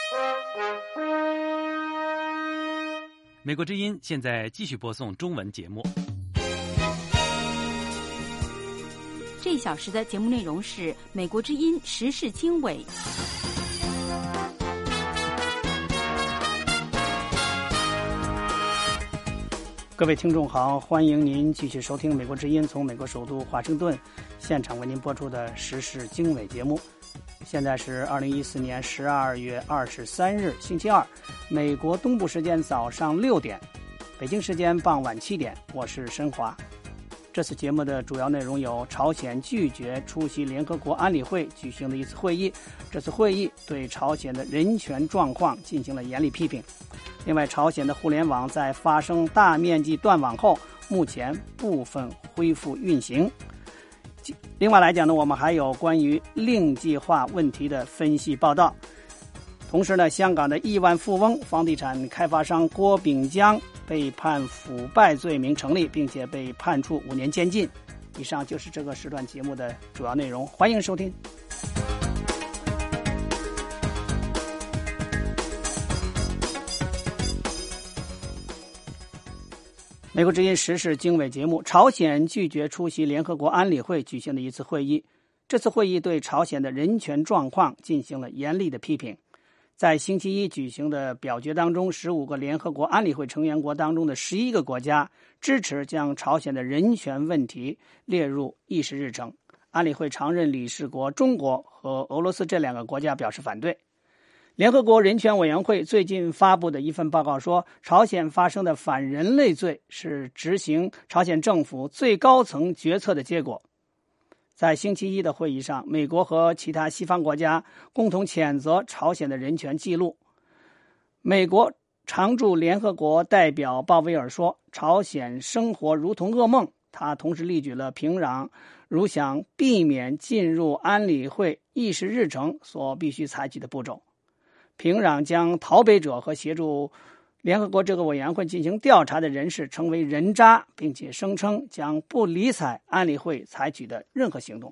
美国之音现在继续播送中文节目。 这一小时的节目内容是美国之音时事经纬。 各位听众好，欢迎您继续收听美国之音从美国首都华盛顿现场为您播出的时事经纬节目。现在是2014年12月23日星期二，美国东部时间早上6点，北京时间傍晚7点，我是申华。这次节目的主要内容有：朝鲜拒绝出席联合国安理会举行的一次会议，这次会议对朝鲜的人权状况进行了严厉批评。另外，朝鲜的互联网在发生大面积断网后，目前部分恢复运行。另外来讲呢，我们还有关于令计划问题的分析报道。同时呢，香港的亿万富翁、房地产开发商郭炳江被判腐败罪名成立，并且被判处5年监禁。以上就是这个时段节目的主要内容，欢迎收听。美国之音时事经纬节目：朝鲜拒绝出席联合国安理会举行的一次会议，这次会议对朝鲜的人权状况进行了严厉的批评。在星期一举行的表决当中，15个联合国安理会成员国当中的11个国家支持将朝鲜的人权问题列入议事日程。安理会常任理事国中国和俄罗斯这2个国家表示反对。联合国人权委员会最近发布的一份报告说，朝鲜发生的反人类罪是执行朝鲜政府最高层决策的结果。在星期一的会议上，美国和其他西方国家共同谴责朝鲜的人权记录。美国常驻联合国代表鲍威尔说，朝鲜生活如同噩梦。他同时例举了平壤如想避免进入安理会议事日程所必须采取的步骤。平壤将逃北者和协助联合国这个委员会进行调查的人士称为人渣，并且声称将不理睬安理会采取的任何行动。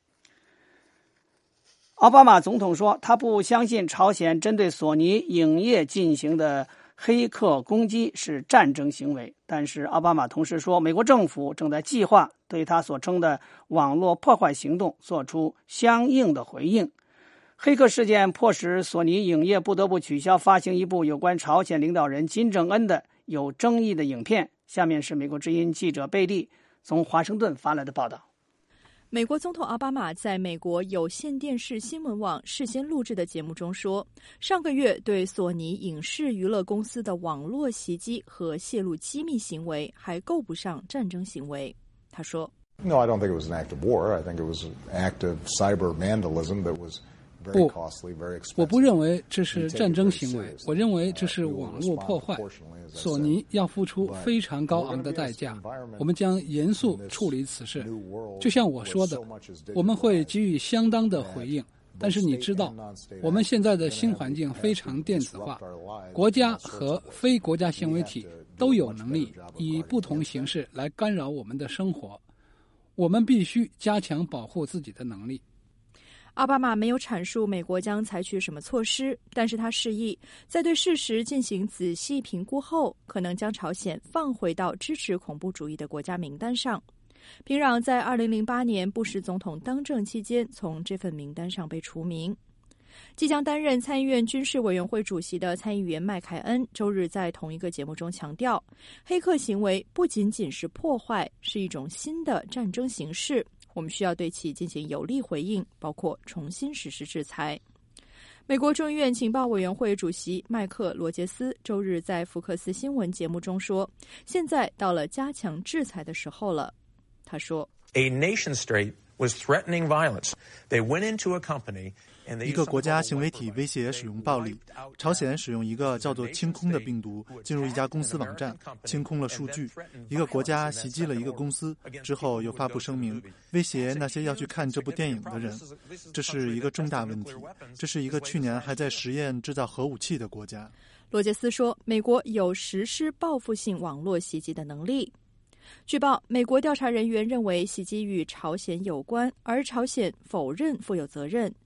奥巴马总统说，他不相信朝鲜针对索尼影业进行的黑客攻击是战争行为，但是奥巴马同时说，美国政府正在计划对他所称的网络破坏行动做出相应的回应。黑客事件迫使索尼影业不得不取消发行一部有关朝鲜领导人金正恩的有争议的影片。下面是美国之音记者贝利从华盛顿发来的报道。 美国总统奥巴马在美国有线电视新闻网事先录制的节目中说，上个月对索尼影视娱乐公司的网络袭击和泄露机密行为还够不上战争行为。他说 No, I don't think it was an act of war. I think it was an act of cyber vandalism that was 不，我不认为这是战争行为，我认为这是网络破坏。索尼要付出非常高昂的代价，我们将严肃处理此事。就像我说的，我们会给予相当的回应。但是你知道，我们现在的新环境非常电子化，国家和非国家行为体都有能力以不同形式来干扰我们的生活。我们必须加强保护自己的能力。 奥巴马没有阐述美国将采取什么措施，但是他示意在对事实进行仔细评估后，可能将朝鲜放回到支持恐怖主义的国家名单上。平壤在2008年布什总统当政期间从这份名单上被除名。即将担任参议院军事委员会主席的参议员麦凯恩周日在同一个节目中强调，黑客行为不仅仅是破坏，是一种新的战争形式，我们需要对其进行有力回应，包括重新实施制裁。美国众议院情报委员会主席麦克罗杰斯周日在福克斯新闻节目中说，现在到了加强制裁的时候了。他说 A nation state was threatening violence. They went into a company 一个国家行为体威胁使用暴力，朝鲜使用一个叫做清空的病毒进入一家公司网站，清空了数据。一个国家袭击了一个公司之后，又发布声明威胁那些要去看这部电影的人。这是一个重大问题，这是一个去年还在实验制造核武器的国家。 罗杰斯说，美国有实施报复性网络袭击的能力。据报，美国调查人员认为袭击与朝鲜有关，而朝鲜否认负有责任。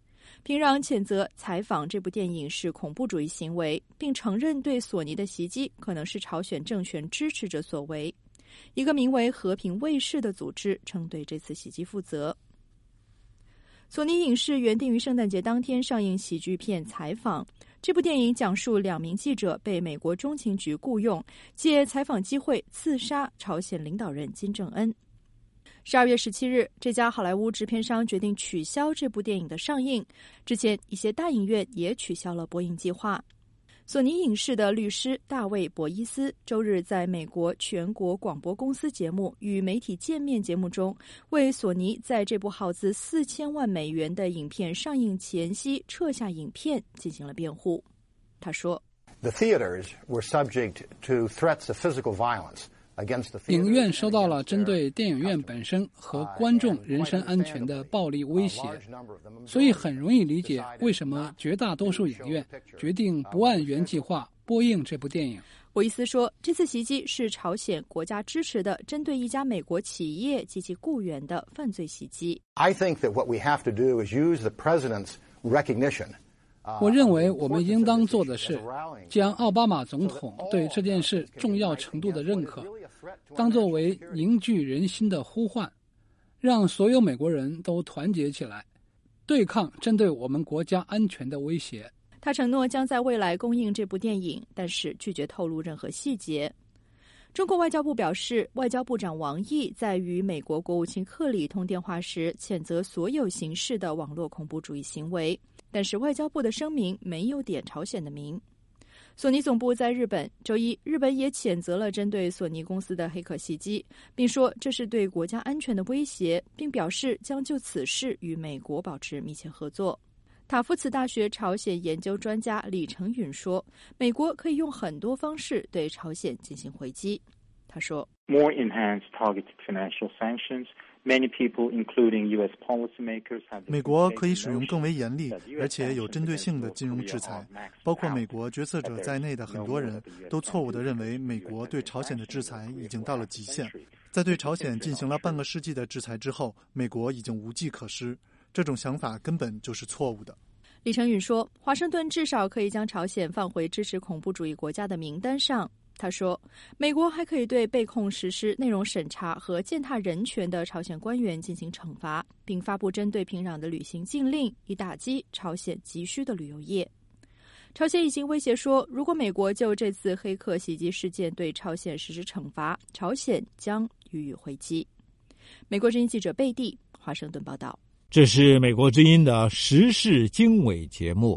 平壤谴责采访这部电影是恐怖主义行为，并承认对索尼的袭击可能是朝鲜政权支持者所为。一个名为和平卫士的组织称对这次袭击负责。索尼影视原定于圣诞节当天上映喜剧片《采访》。这部电影讲述2名记者被美国中情局雇佣，借采访机会刺杀朝鲜领导人金正恩。12月17日，这家好莱坞制片商决定取消这部电影的上映。之前，一些大影院也取消了播映计划。索尼影视的律师大卫·博伊斯周日在美国全国广播公司节目与媒体见面节目中，为索尼在这部耗资4000万美元的影片上映前夕撤下影片进行了辩护。他说 The theaters were subject to threats of physical violence. 影院收到了针对电影院本身和观众人身安全的暴力威胁，所以很容易理解为什么绝大多数影院决定不按原计划播映这部电影。 博伊斯说，这次袭击是朝鲜国家支持的针对一家美国企业及其雇员的犯罪袭击。 I think that what we have to do is use the president's recognition. 我认为我们应当做的是将奥巴马总统对这件事重要程度的认可当作为凝聚人心的呼唤，让所有美国人都团结起来，对抗针对我们国家安全的威胁。 他承诺将在未来公映这部电影，但是拒绝透露任何细节。中国外交部表示，外交部长王毅在与美国国务卿克里通电话时，谴责所有形式的网络恐怖主义行为。但是外交部的声明没有点朝鲜的名。索尼总部在日本，周一，日本也谴责了针对索尼公司的黑客袭击，并说这是对国家安全的威胁，并表示将就此事与美国保持密切合作。塔夫茨大学朝鲜研究专家李成允说，美国可以用很多方式对朝鲜进行回击。他说 More enhanced targeted financial sanctions.Many people, including U.S. policymakers, have 美国可以使用更为严厉而且有针对性的金融制裁，包括美国决策者在内的很多人都错误地认为美国对朝鲜的制裁已经到了极限。在对朝鲜进行了半个世纪的制裁之后，美国已经无计可施，这种想法根本就是错误的。 李成允说，华盛顿至少可以将朝鲜放回支持恐怖主义国家的名单上。他说，美国还可以对被控实施内容审查和践踏人权的朝鲜官员进行惩罚，并发布针对平壤的旅行禁令，以打击朝鲜急需的旅游业。朝鲜已经威胁说，如果美国就这次黑客袭击事件对朝鲜实施惩罚，朝鲜将予以回击。美国之音记者贝蒂，华盛顿报道。 这是美国之音的时事经纬节目。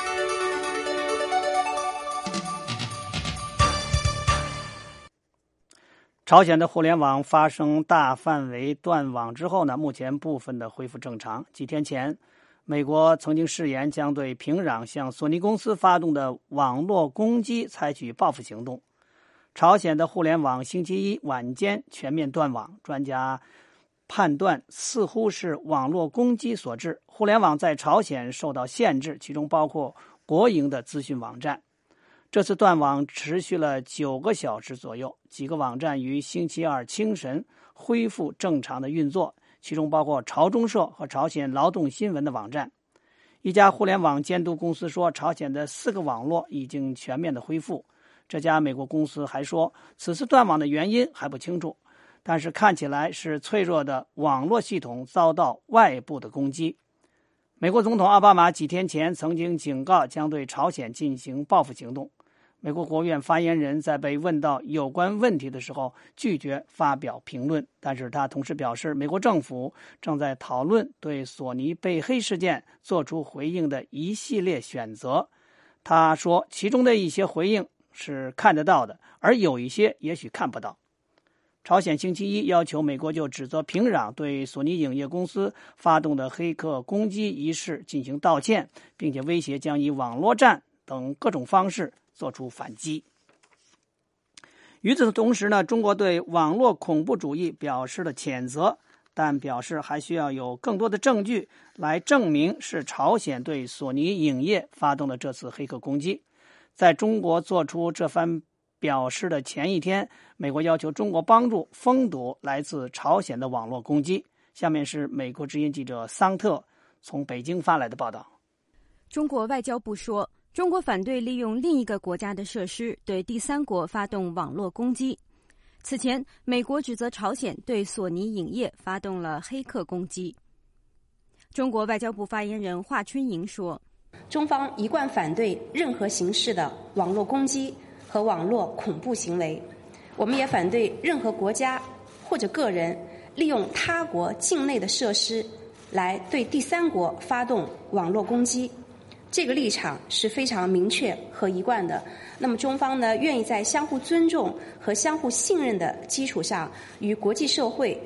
朝鲜的互联网发生大范围断网之后呢，目前部分的恢复正常。几天前，美国曾经誓言将对平壤向索尼公司发动的网络攻击采取报复行动。朝鲜的互联网星期一晚间全面断网，专家判断似乎是网络攻击所致。互联网在朝鲜受到限制，其中包括国营的资讯网站。这次断网持续了9个小时左右，几个网站于星期二清晨恢复正常的运作，其中包括朝中社和朝鲜劳动新闻的网站。一家互联网监督公司说，朝鲜的4个网络已经全面的恢复。这家美国公司还说，此次断网的原因还不清楚，但是看起来是脆弱的网络系统遭到外部的攻击。美国总统奥巴马几天前曾经警告将对朝鲜进行报复行动。美国国务院发言人在被问到有关问题的时候拒绝发表评论，但是他同时表示，美国政府正在讨论对索尼被黑事件做出回应的一系列选择。他说，其中的一些回应是看得到的，而有一些也许看不到。朝鲜星期一要求美国就指责平壤对索尼影业公司发动的黑客攻击一事进行道歉，并且威胁将以网络战等各种方式做出反击。与此同时呢，中国对网络恐怖主义表示了谴责，但表示还需要有更多的证据来证明是朝鲜对索尼影业发动的这次黑客攻击。在中国做出这番表示的前一天，美国要求中国帮助封堵来自朝鲜的网络攻击。下面是美国之音记者桑特从北京发来的报道。 中国外交部说，中国反对利用另一个国家的设施对第三国发动网络攻击。此前，美国指责朝鲜对索尼影业发动了黑客攻击。中国外交部发言人华春莹说， 中方一贯反对任何形式的网络攻击和网络恐怖行为，我们也反对任何国家或者个人利用他国境内的设施来对第三国发动网络攻击，这个立场是非常明确和一贯的。那么中方呢，愿意在相互尊重和相互信任的基础上，与国际社会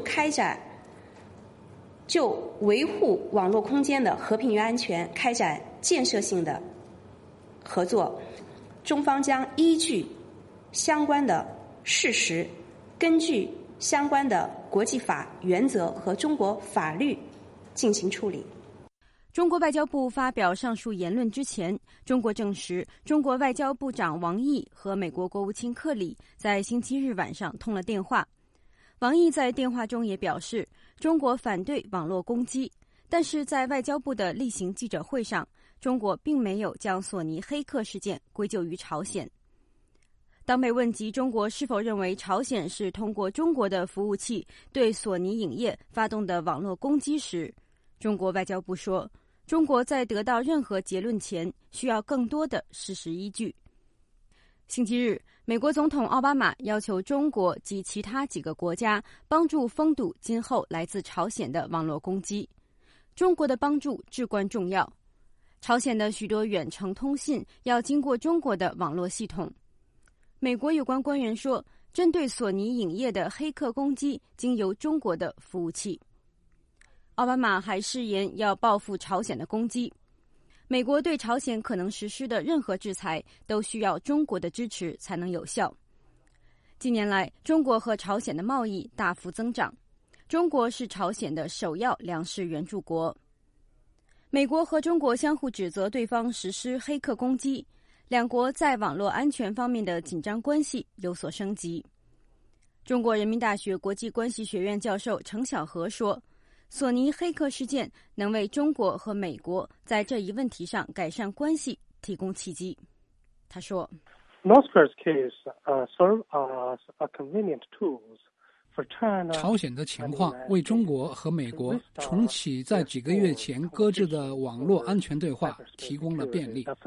就维护网络空间的和平与安全开展建设性的合作。中方将依据相关的事实，根据相关的国际法原则和中国法律进行处理。 中国外交部发表上述言论之前，中国证实，中国外交部长王毅和美国国务卿克里在星期日晚上通了电话。王毅在电话中也表示，中国反对网络攻击，但是在外交部的例行记者会上，中国并没有将索尼黑客事件归咎于朝鲜。当被问及中国是否认为朝鲜是通过中国的服务器对索尼影业发动的网络攻击时，中国外交部说，中国在得到任何结论前需要更多的事实依据。星期日，美国总统奥巴马要求中国及其他几个国家帮助封堵今后来自朝鲜的网络攻击。中国的帮助至关重要。朝鲜的许多远程通信要经过中国的网络系统。美国有关官员说，针对索尼影业的黑客攻击经由中国的服务器。奥巴马还誓言要报复朝鲜的攻击。美国对朝鲜可能实施的任何制裁都需要中国的支持才能有效。近年来，中国和朝鲜的贸易大幅增长，中国是朝鲜的首要粮食援助国。美国和中国相互指责对方实施黑客攻击，两国在网络安全方面的紧张关系有所升级。中国人民大学国际关系学院教授程晓和说，索尼黑客事件能为中国和美国在这一问题上改善关系提供契机。他说 North Korea's case serve as a convenient tools for China. 朝鲜的情况为中国和美国重启在几个月前搁置的网络安全对话提供了便利。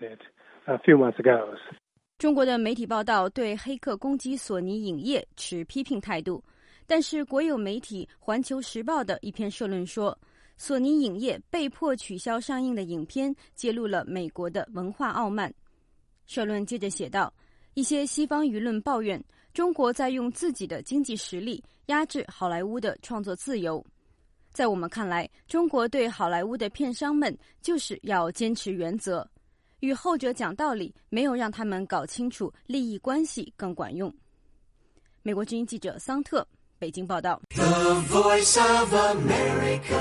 中国的媒体报道对黑客攻击索尼影业持批评态度，但是国有媒体《环球时报》的一篇社论说，索尼影业被迫取消上映的影片揭露了美国的文化傲慢。社论接着写道，一些西方舆论抱怨中国在用自己的经济实力压制好莱坞的创作自由。在我们看来，中国对好莱坞的片商们就是要坚持原则，与后者讲道理，没有让他们搞清楚利益关系更管用。美国之音记者桑特北京报道。 The Voice of America。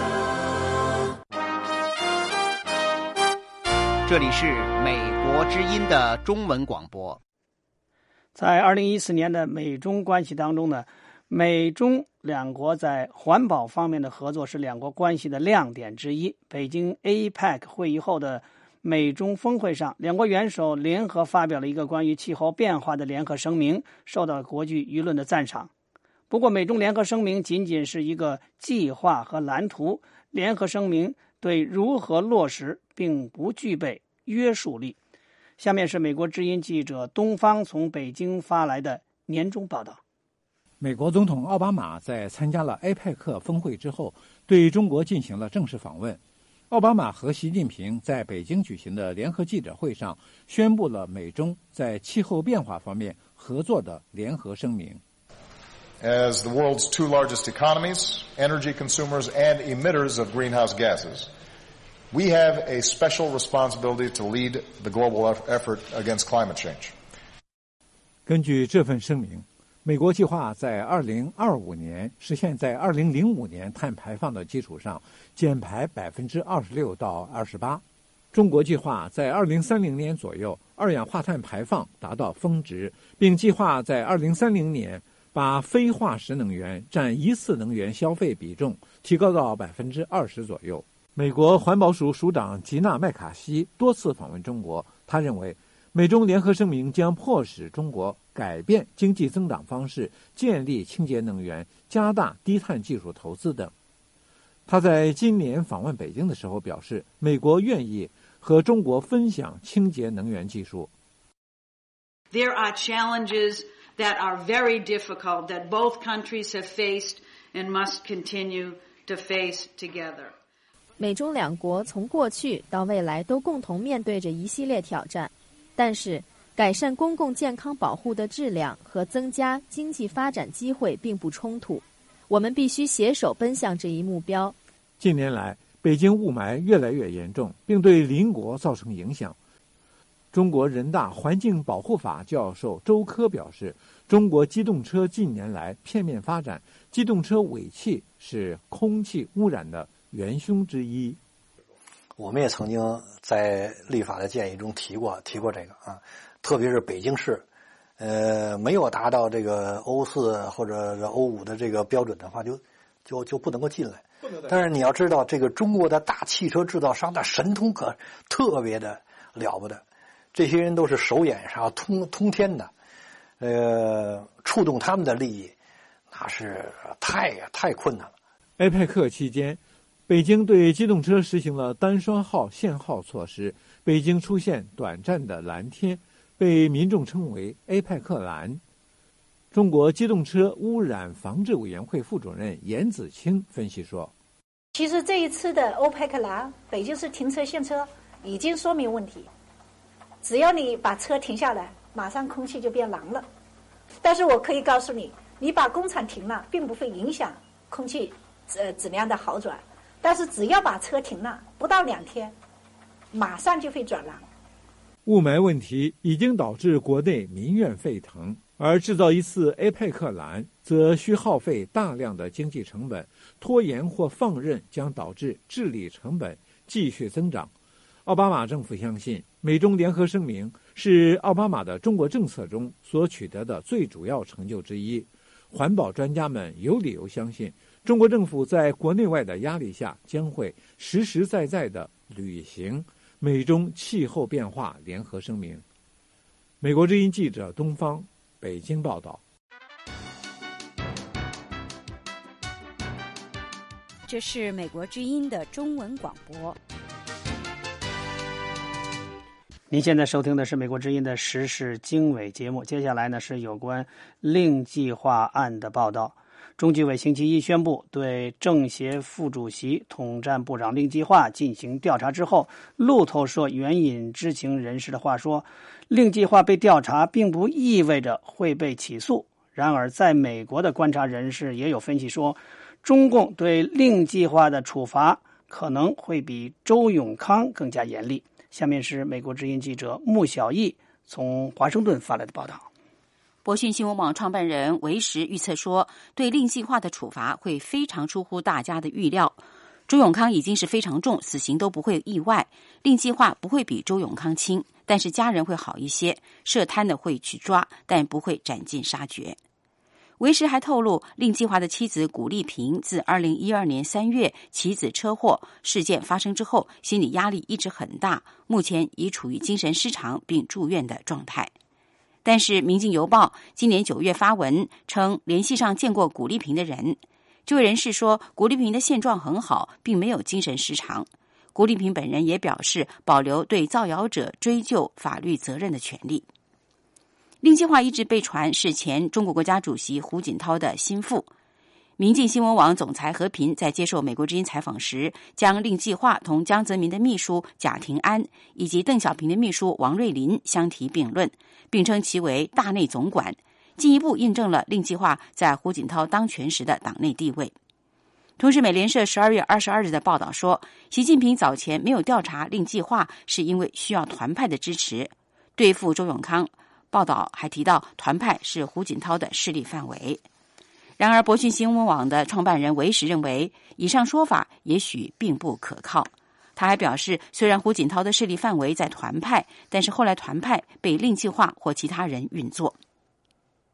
这里是美国之音的中文广播。 在2014年的美中关系当中呢，美中两国在环保方面的合作是两国关系的亮点之一。北京 APEC 会议后的美中峰会上，两国元首联合发表了一个关于气候变化的联合声明，受到国际舆论的赞赏。不过，美中联合声明仅仅是一个计划和蓝图，联合声明对如何落实并不具备约束力。下面是美国之音记者东方从北京发来的年终报道。 美国总统奥巴马在参加了 APEC 峰会之后，对中国进行了正式访问。奥巴马和习近平在北京举行的联合记者会上宣布了美中在气候变化方面合作的联合声明。 As the world's two largest economies, energy consumers, and emitters of greenhouse gases, we have a special responsibility to lead the global effort against climate change. 根据这份声明，美国计划在2025年实现在2005年碳排放的基础上减排26%到28%。中国计划在2030年左右二氧化碳排放达到峰值，并计划在2030年把非化石能源占一次能源消费比重提高到20%左右。 美国环保署署长吉娜·麦卡锡多次访问中国，他认为美中联合声明将迫使中国改变经济增长方式，建立清洁能源，加大低碳技术投资等。他在今年访问北京的时候表示，美国愿意和中国分享清洁能源技术。 There are challenges that are very difficult that both countries have faced and must continue to face together. 美中两国从过去到未来都共同面对着一系列挑战，但是改善公共健康保护的质量和增加经济发展机会并不冲突，我们必须携手奔向这一目标。 近年来，北京雾霾越来越严重，并对邻国造成影响。中国人大环境保护法教授周科表示，中国机动车近年来片面发展，机动车尾气是空气污染的元凶之一。 我们也曾经在立法的建议中提过这个啊，特别是北京市，没有达到这个欧4或者欧5的这个标准的话，就不能够进来。但是你要知道，这个中国的大汽车制造商的神通可特别的了不得，这些人都是手眼上通天的，触动他们的利益，那是太困难了。 APEC 期间，北京对机动车实行了单双号限号措施，北京出现短暂的蓝天，被民众称为 APEC 蓝。中国机动车污染防治委员会副主任严子清分析说， 其实这一次的 OPEC 蓝，北京市停车限车已经说明问题，只要你把车停下来，马上空气就变蓝了。但是我可以告诉你，你把工厂停了，并不会影响空气质量的好转，但是只要把车停了，不到2天，马上就会转蓝。 雾霾问题已经导致国内民怨沸腾，而制造一次 APEC 蓝则需耗费大量的经济成本，拖延或放任将导致治理成本继续增长。奥巴马政府相信，美中联合声明是奥巴马的中国政策中所取得的最主要成就之一。环保专家们有理由相信，中国政府在国内外的压力下将会实实在在地履行美中气候变化联合声明。美国之音记者东方北京报道。 这是美国之音的中文广播。 您现在收听的是美国之音的时事经纬节目，接下来呢是有关令计划案的报道。中纪委星期一宣布对政协副主席、统战部长令计划进行调查之后，路透社援引知情人士的话说，令计划被调查并不意味着会被起诉。然而在美国的观察人士也有分析说，中共对令计划的处罚可能会比周永康更加严厉。下面是美国之音记者穆小艺从华盛顿发来的报道。 博讯新闻网创办人维时预测说，对令计划的处罚会非常出乎大家的预料。周永康已经是非常重，死刑都不会意外，令计划不会比周永康轻，但是家人会好一些，涉贪的会去抓，但不会斩尽杀绝。维时还透露，令计划的妻子古丽萍自2012年3月妻子车祸事件发生之后，心理压力一直很大，目前已处于精神失常并住院的状态。但是《明镜邮报》今年9月发文称，联系上见过古丽萍的人，这位人士说，古丽萍的现状很好，并没有精神失常。古丽萍本人也表示保留对造谣者追究法律责任的权利。令计划一直被传是前中国国家主席胡锦涛的心腹。明镜新闻网总裁何平在接受美国之音采访时，将令计划同江泽民的秘书贾廷安以及邓小平的秘书王瑞林相提并论，并称其为大内总管，进一步印证了令计划在胡锦涛当权时的党内地位。同时，美联社12月22日的报道说，习近平早前没有调查令计划，是因为需要团派的支持，对付周永康。报道还提到，团派是胡锦涛的势力范围。然而，博讯新闻网的创办人维时认为，以上说法也许并不可靠。他还表示，虽然胡锦涛的势力范围在团派，但是后来团派被令计划或其他人运作。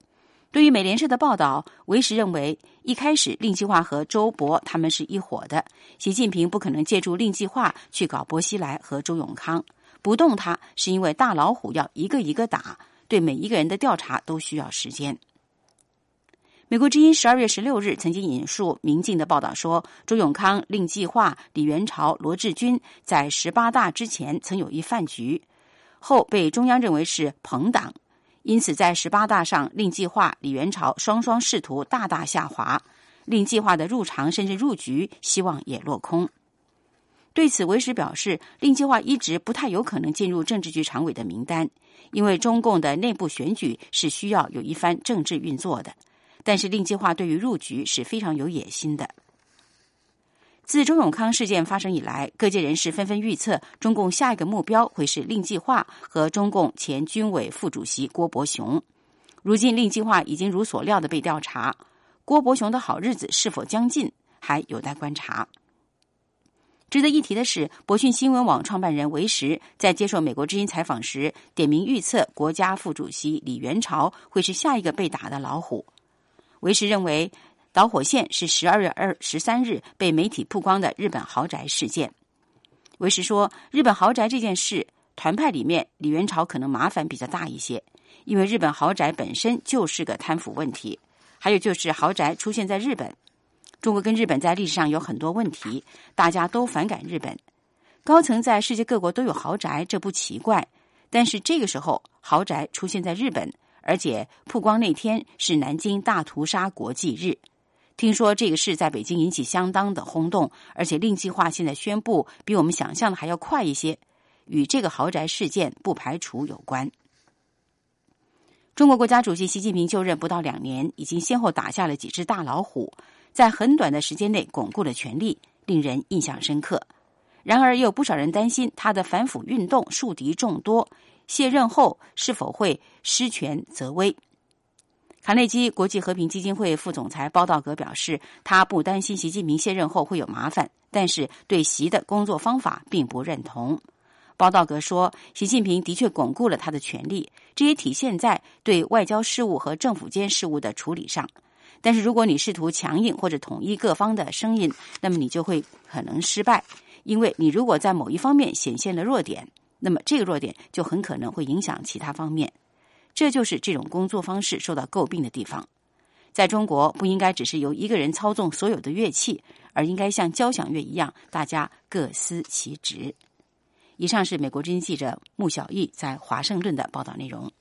对于美联社的报道，维时认为一开始令计划和周勃他们是一伙的，习近平不可能借助令计划去搞薄熙来和周永康，不动他是因为大老虎要一个一个打，对每一个人的调查都需要时间。美国之音12月16日曾经引述民进的报道说，周永康、令计划、李元朝、罗志军在18大之前曾有一饭局，后被中央认为是朋党，因此在18大上，令计划、李元朝双双仕途大大下滑，令计划的入常甚至入局希望也落空。对此，维时表示，令计划一直不太有可能进入政治局常委的名单，因为中共的内部选举是需要有一番政治运作的。但是令计划对于入局是非常有野心的。自周永康事件发生以来，各界人士纷纷预测中共下一个目标会是令计划和中共前军委副主席郭伯雄。如今令计划已经如所料的被调查，郭伯雄的好日子是否将近还有待观察。值得一提的是，博讯新闻网创办人维时在接受美国之音采访时点名预测国家副主席李元朝会是下一个被打的老虎。维时认为导火线是12月13日被媒体曝光的日本豪宅事件。维时说，日本豪宅这件事，团派里面李元朝可能麻烦比较大一些，因为日本豪宅本身就是个贪腐问题，还有就是豪宅出现在日本，中国跟日本在历史上有很多问题，大家都反感日本，高层在世界各国都有豪宅，这不奇怪，但是这个时候豪宅出现在日本，而且曝光那天是南京大屠杀国际日，听说这个事在北京引起相当的轰动，而且令计划现在宣布比我们想象的还要快一些，与这个豪宅事件不排除有关。中国国家主席习近平就任不到2年，已经先后打下了几只大老虎，在很短的时间内巩固了权力，令人印象深刻。然而也有不少人担心他的反腐运动树敌众多，卸任后是否会失权则危。卡内基国际和平基金会副总裁包道格表示，他不担心习近平卸任后会有麻烦，但是对习的工作方法并不认同。包道格说，习近平的确巩固了他的权力，这也体现在对外交事务和政府间事务的处理上。但是如果你试图强硬或者统一各方的声音，那么你就会可能失败，因为你如果在某一方面显现了弱点，那么这个弱点就很可能会影响其他方面。这就是这种工作方式受到诟病的地方。在中国，不应该只是由一个人操纵所有的乐器，而应该像交响乐一样，大家各司其职。以上是美国之音记者穆晓毅在华盛顿的报道内容。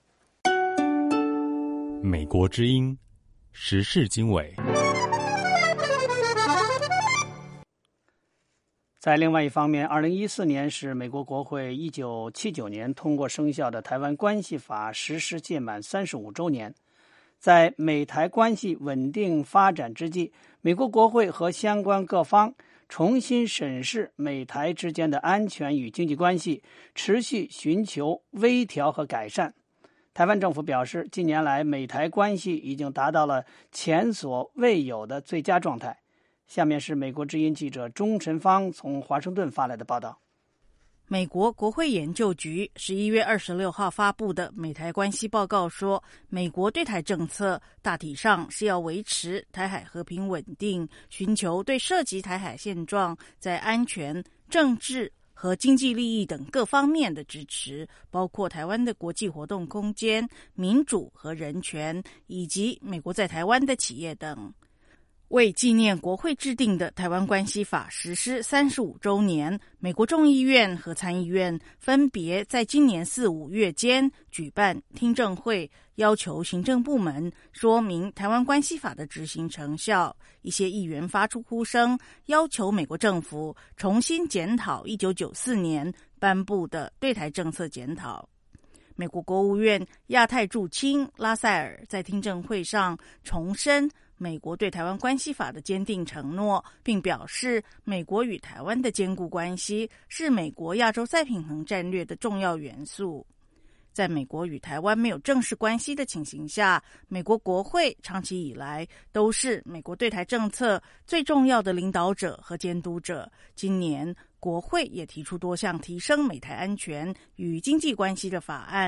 美国之音时事经纬。 在另外一方面，2014年是美国国会1979年通过生效的《台湾关系法》实施届满35周年。在美台关系稳定发展之际，美国国会和相关各方重新审视美台之间的安全与经济关系，持续寻求微调和改善。台湾政府表示，近年来美台关系已经达到了前所未有的最佳状态。下面是美国之音记者钟晨芳从华盛顿发来的报道。 美国国会研究局11月26号发布的美台关系报告说，美国对台政策大体上是要维持台海和平稳定，寻求对涉及台海现状在安全、政治和经济利益等各方面的支持，包括台湾的国际活动空间、民主和人权，以及美国在台湾的企业等。为纪念国会制定的《台湾关系法》实施35周年，美国众议院和参议院分别在今年4、5月间举办听证会，要求行政部门说明《台湾关系法》的执行成效。一些议员发出呼声，要求美国政府重新检讨1994年颁布的对台政策检讨。美国国务院亚太驻青拉塞尔在听证会上重申美国对台湾关系法的坚定承诺，并表示美国与台湾的坚固关系是美国亚洲再平衡战略的重要元素。在美国与台湾没有正式关系的情形下，美国国会长期以来都是美国对台政策最重要的领导者和监督者。今年国会也提出多项提升美台安全与经济关系的法案，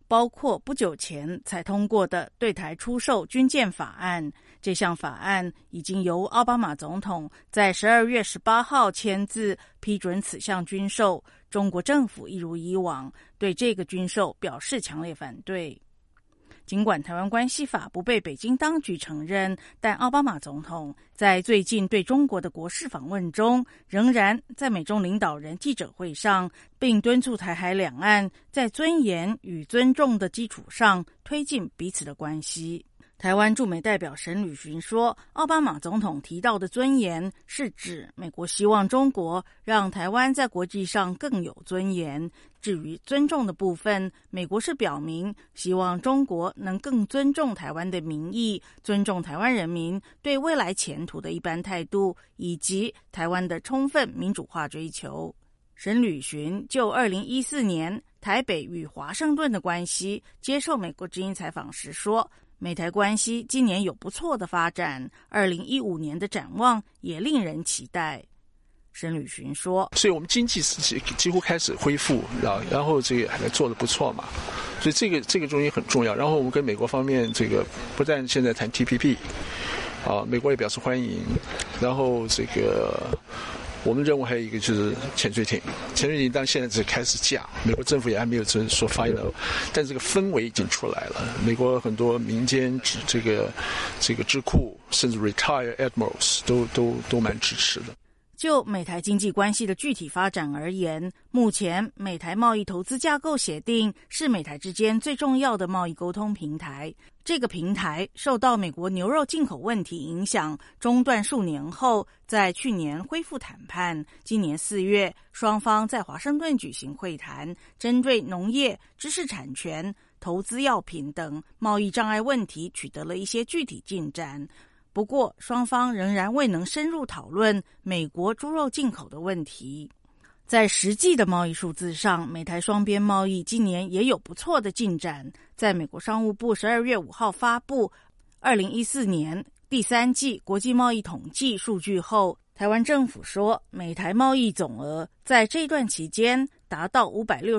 包括不久前才通过的对台出售军舰法案。这项法案已经由奥巴马总统在12月18号签字批准此项军售，中国政府一如以往对这个军售表示强烈反对。尽管台湾关系法不被北京当局承认，但奥巴马总统在最近对中国的国事访问中，仍然在美中领导人记者会上，并敦促台海两岸在尊严与尊重的基础上推进彼此的关系。台湾驻美代表沈履巡说，奥巴马总统提到的尊严是指美国希望中国让台湾在国际上更有尊严。至于尊重的部分，美国是表明希望中国能更尊重台湾的民意，尊重台湾人民对未来前途的一般态度，以及台湾的充分民主化追求。沈履巡就2014年台北与华盛顿的关系接受美国之音采访时说，美台关系今年有不错的发展，2015年的展望也令人期待。沈履巡说， 所以我们经济是几乎开始恢复，然后这个还做得不错嘛，所以这个中间很重要。然后我们跟美国方面这个不但现在谈 TPP， 美国也表示欢迎。然后这个我们认为还有一个就是潜水艇当然现在只开始架，美国政府也还没有说 final， 但这个氛围已经出来了。美国很多民间这个智库甚至 retire admirals 都蛮支持的。 就美台经济关系的具体发展而言，目前美台贸易投资架构协定是美台之间最重要的贸易沟通平台。这个平台受到美国牛肉进口问题影响，中断数年后，在去年恢复谈判。今年4月，双方在华盛顿举行会谈，针对农业、知识产权、投资药品等贸易障碍问题取得了一些具体进展。不过，双方仍然未能深入讨论美国猪肉进口的问题。在实际的贸易数字上，美台双边贸易今年也有不错的进展。在美国商务部12月5号发布2014年第3季国际贸易统计数据后，台湾政府说，美台贸易总额在这段期间达到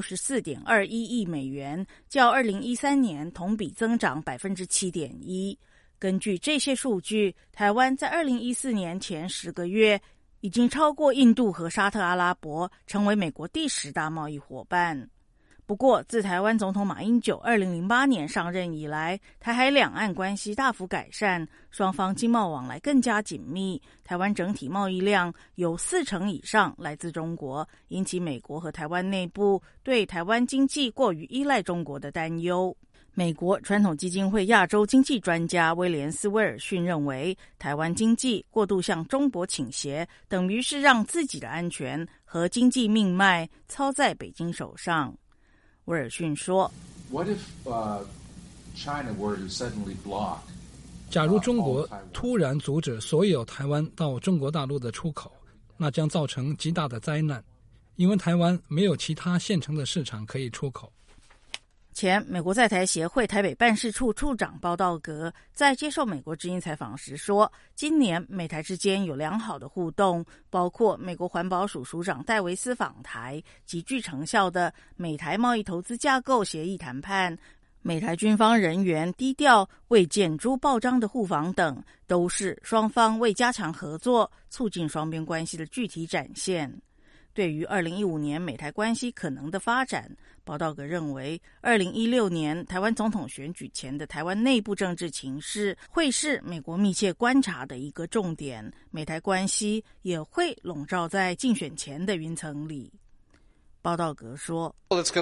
564.21亿美元，较2013年同比增长 7.1%。根据这些数据，台湾在2014年前10个月已经超过印度和沙特阿拉伯，成为美国第10大贸易伙伴。不过，自台湾总统马英九2008年上任以来，台海两岸关系大幅改善，双方经贸往来更加紧密，台湾整体贸易量有40%以上来自中国，引起美国和台湾内部对台湾经济过于依赖中国的担忧。美国传统基金会亚洲经济专家威廉斯·威尔逊认为，台湾经济过度向中国倾斜，等于是让自己的安全和经济命脉操在北京手上。威尔逊说， 假如中国突然阻止所有台湾到中国大陆的出口，那将造成极大的灾难，因为台湾没有其他现成的市场可以出口。 前美国在台协会台北办事处处长包道格在接受美国之音采访时说，今年美台之间有良好的互动，包括美国环保署署长戴维斯访台、极具成效的美台贸易投资架构协议谈判、美台军方人员低调为建猪报章的护航等，都是双方为加强合作、促进双边关系的具体展现。对于2015年美台关系可能的发展，包道格认为2016年台湾总统选举前的台湾内部政治情势会是美国密切观察的一个重点，美台关系也会笼罩在竞选前的云层里。包道格说，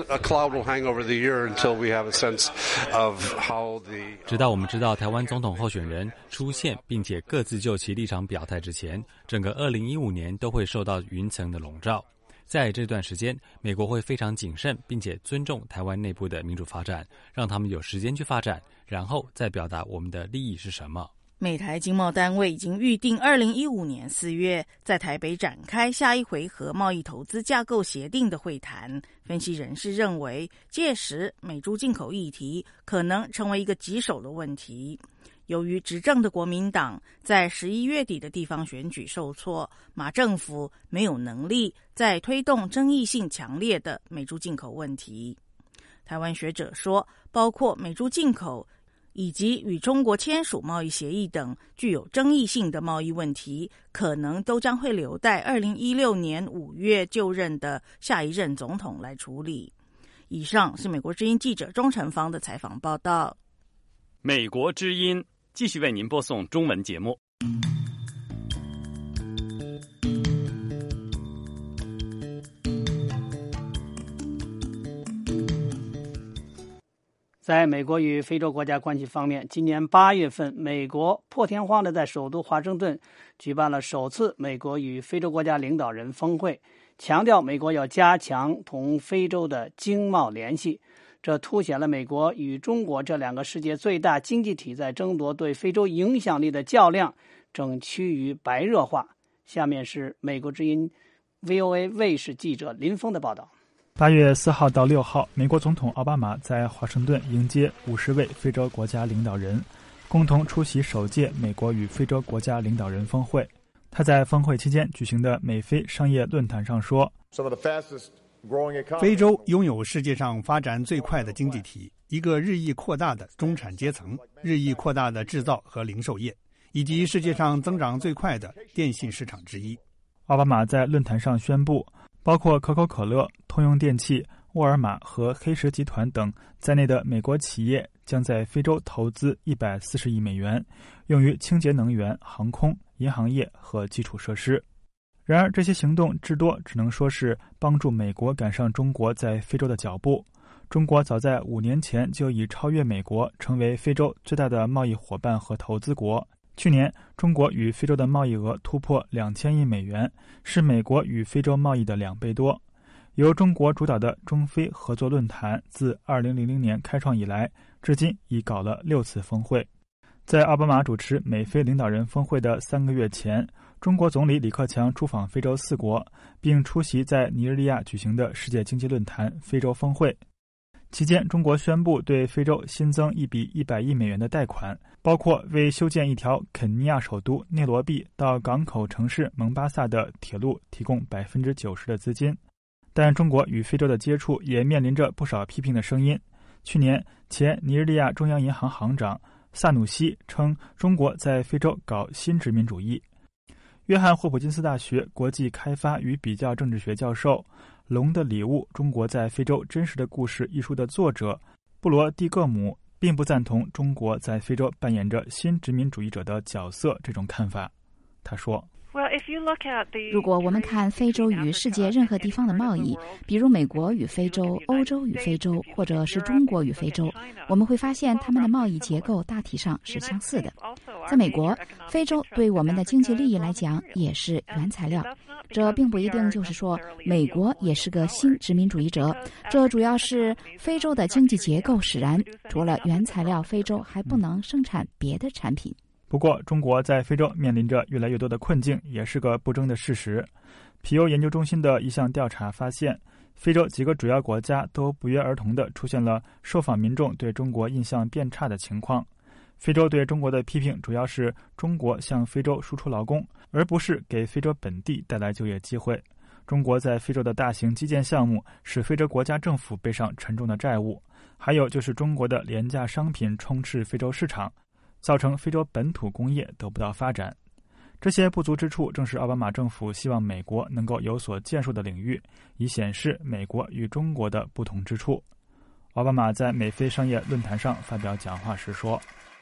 直到我们知道台湾总统候选人出现并且各自就其立场表态之前，整个2015年都会受到云层的笼罩。在这段时间，美国会非常谨慎并且尊重台湾内部的民主发展，让他们有时间去发展，然后再表达我们的利益是什么。 美台经贸单位已经预定2015年4月在台北展开下一回合贸易投资架构协定的会谈。分析人士认为，届时美猪进口议题可能成为一个棘手的问题。由于执政的国民党在11月底的地方选举受挫，马政府没有能力再推动争议性强烈的美猪进口问题。 台湾学者说，包括美猪进口以及与中国签署贸易协议等具有争议性的贸易问题，可能都将会留待2016年5月就任的下一任总统来处理。以上是美国之音记者钟成芳的采访报道。 美国之音继续为您播送中文节目。 在美国与非洲国家关系方面，今年8月份，美国破天荒地在首都华盛顿举办了首次美国与非洲国家领导人峰会，强调美国要加强同非洲的经贸联系。这凸显了美国与中国这两个世界最大经济体在争夺对非洲影响力的较量正趋于白热化。下面是美国之音 VOA 卫视记者林峰的报道。 8月4号到6号，美国总统奥巴马在华盛顿迎接50位非洲国家领导人，共同出席首届美国与非洲国家领导人峰会。他在峰会期间举行的美非商业论坛上说， 非洲拥有世界上发展最快的经济体，一个日益扩大的中产阶层，日益扩大的制造和零售业，以及世界上增长最快的电信市场之一。 奥巴马在论坛上宣布，包括可口可乐、通用电气、沃尔玛和黑石集团等在内的美国企业将在非洲投资140亿美元，用于清洁能源、航空、银行业和基础设施。然而，这些行动至多只能说是帮助美国赶上中国在非洲的脚步。中国早在5年前就已超越美国，成为非洲最大的贸易伙伴和投资国。去年，中国与非洲的贸易额突破2000亿美元，是美国与非洲贸易的2倍多。由中国主导的中非合作论坛自2000年开创以来，至今已搞了6次峰会。在奥巴马主持美非领导人峰会的3个月前，中国总理李克强出访非洲4国，并出席在尼日利亚举行的世界经济论坛非洲峰会。期间，中国宣布对非洲新增一笔100亿美元的贷款，包括为修建一条肯尼亚首都内罗毕到港口城市蒙巴萨的铁路提供90%的资金。但中国与非洲的接触也面临着不少批评的声音。去年，前尼日利亚中央银行行长萨努西称中国在非洲搞新殖民主义。约翰霍普金斯大学国际开发与比较政治学教授、《龙的礼物：中国在非洲真实的故事》一书的作者布罗蒂格姆并不赞同中国在非洲扮演着新殖民主义者的角色这种看法。他说， 如果我们看非洲与世界任何地方的贸易，比如美国与非洲、欧洲与非洲，或者是中国与非洲，我们会发现他们的贸易结构大体上是相似的。在美国，非洲对我们的经济利益来讲也是原材料，这并不一定就是说美国也是个新殖民主义者，这主要是非洲的经济结构使然，除了原材料，非洲还不能生产别的产品。 不过，中国在非洲面临着越来越多的困境，也是个不争的事实。皮尤研究中心的一项调查发现，非洲几个主要国家都不约而同地出现了受访民众对中国印象变差的情况。非洲对中国的批评主要是中国向非洲输出劳工，而不是给非洲本地带来就业机会。中国在非洲的大型基建项目使非洲国家政府背上沉重的债务，还有就是中国的廉价商品充斥非洲市场，造成非洲本土工业得不到发展。这些不足之处正是奥巴马政府希望美国能够有所建树的领域，以显示美国与中国的不同之处。奥巴马在美非商业论坛上发表讲话时说，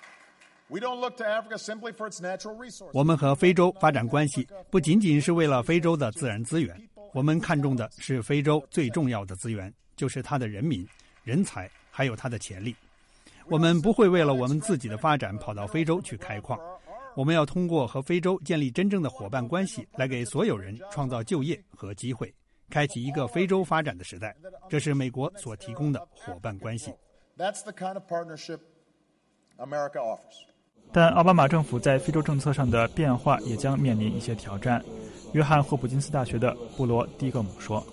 我们和非洲发展关系不仅仅是为了非洲的自然资源，我们看重的是非洲最重要的资源，就是它的人民、人才，还有它的潜力。我们不会为了我们自己的发展跑到非洲去开矿，我们要通过和非洲建立真正的伙伴关系，来给所有人创造就业和机会，开启一个非洲发展的时代。这是美国所提供的伙伴关系。 但奥巴马政府在非洲政策上的变化也将面临一些挑战。约翰霍普金斯大学的布罗蒂格姆说，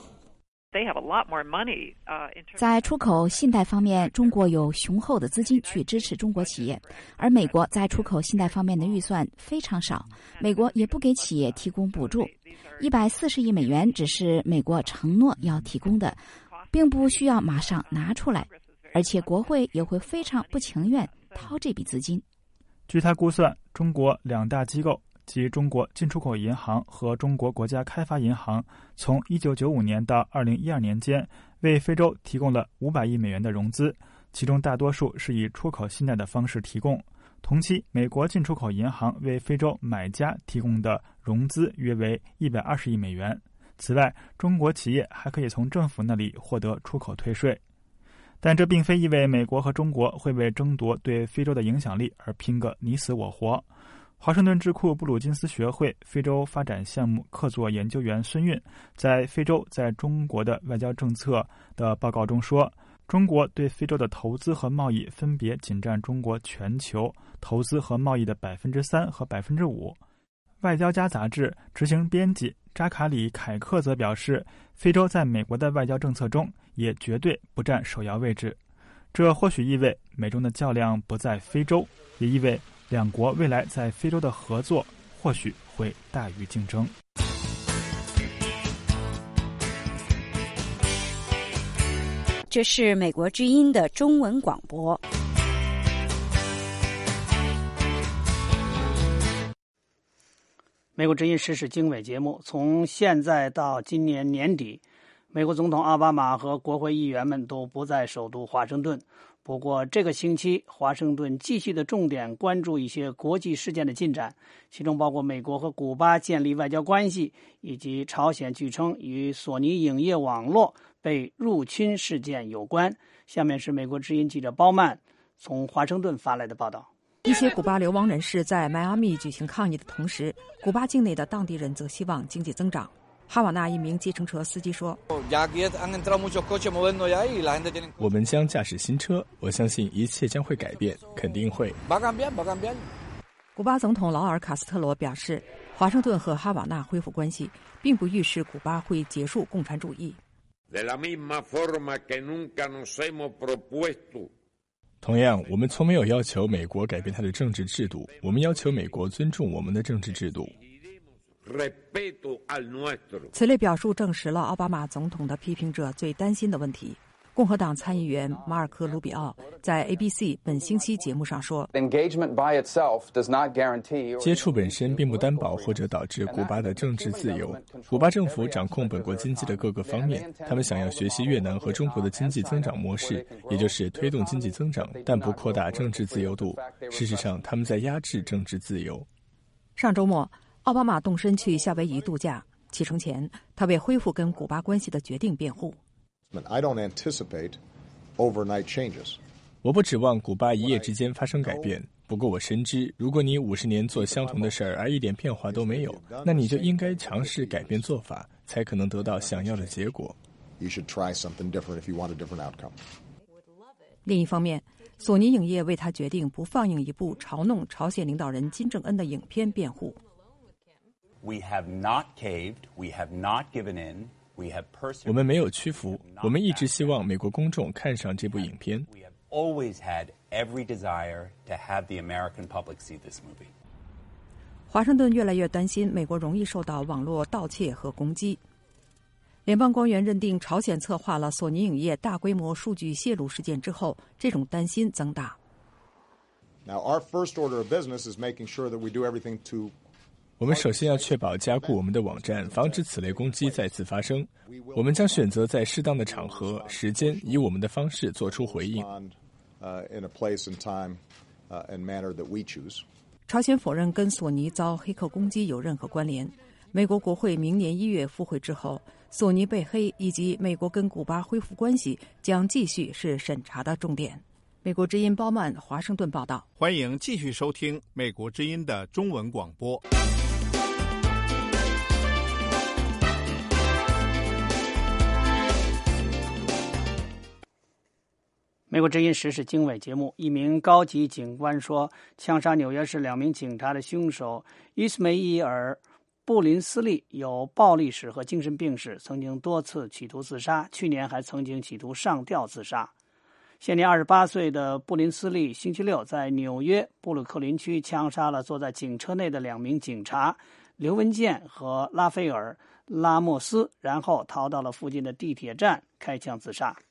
在出口信贷方面，中国有雄厚的资金去支持中国企业，而美国在出口信贷方面的预算非常少，美国也不给企业提供补助。140亿美元只是美国承诺要提供的，并不需要马上拿出来。 而且国会也会非常不情愿掏这笔资金。 据他估算，中国2大机构即中国进出口银行和中国国家开发银行，从1995年到2012年间，为非洲提供了500亿美元的融资，其中大多数是以出口信贷的方式提供。同期，美国进出口银行为非洲买家提供的融资约为120亿美元。此外，中国企业还可以从政府那里获得出口退税。但这并非意味美国和中国会为争夺对非洲的影响力而拼个你死我活。华盛顿智库布鲁金斯学会非洲发展项目客座研究员孙运在《非洲在中国的外交政策》的报告中说，中国对非洲的投资和贸易分别仅占中国全球投资和贸易的 3% 和 5%。 外交家杂志执行编辑扎卡里凯克则表示，非洲在美国的外交政策中也绝对不占首要位置。这或许意味美中的较量不在非洲，也意味两国未来在非洲的合作或许会大于竞争。 这是美国之音的中文广播。 美国之音时事经纬节目，从现在到今年年底，美国总统奥巴马和国会议员们都不在首都华盛顿。不过这个星期，华盛顿继续的重点关注一些国际事件的进展，其中包括美国和古巴建立外交关系，以及朝鲜据称与索尼影业网络被入侵事件有关。下面是美国之音记者包曼从华盛顿发来的报道。 一些古巴流亡人士在迈阿密举行抗议的同时，古巴境内的当地人则希望经济增长。哈瓦那一名计程车司机说， 我们将驾驶新车，我相信一切将会改变，肯定会。 古巴总统劳尔·卡斯特罗表示，华盛顿和哈瓦那恢复关系并不预示古巴会结束共产主义。 同样，我们从没有要求美国改变它的政治制度，我们要求美国尊重我们的政治制度。 此类表述证实了奥巴马总统的批评者最担心的问题。共和党参议员马尔科·卢比奥在 ABC 本星期节目上说， 接触本身并不担保或者导致古巴的政治自由。古巴政府掌控本国经济的各个方面，他们想要学习越南和中国的经济增长模式，也就是推动经济增长，但不扩大政治自由度。事实上，他们在压制政治自由。 上周末，奥巴马动身去夏威夷度假，启程前，他为恢复跟古巴关系的决定辩护。 我不指望古巴一夜之间发生改变，不过我深知，如果你50年做相同的事儿而一点变化都没有，那你就应该尝试改变做法，才可能得到想要的结果。 另一方面，索尼影业为他决定不放映一部嘲弄朝鲜领导人金正恩的影片辩护。 我们没有屈服，我们一直希望美国公众看上这部影片。 华盛顿越来越担心美国容易受到网络盗窃和攻击。联邦官员认定，朝鲜策划了索尼影业大规模数据泄露事件之后，这种担心增大。 我们首先要确保加固我们的网站，防止此类攻击再次发生。我们将选择在适当的场合、时间，以我们的方式做出回应。 朝鲜否认跟索尼遭黑客攻击有任何关联。美国国会明年1月复会之后，索尼被黑以及美国跟古巴恢复关系将继续是审查的重点。美国之音包曼华盛顿报道。 欢迎继续收听美国之音的中文广播。 美国之音时事经纬节目，一名高级警官说，枪杀纽约市2名警察的凶手伊斯梅伊尔·布林斯利有暴力史和精神病史，曾经多次企图自杀，去年还曾经企图上吊自杀。现年28岁的布林斯利星期六在纽约布鲁克林区枪杀了坐在警车内的2名警察刘文健和拉斐尔·拉莫斯，然后逃到了附近的地铁站开枪自杀。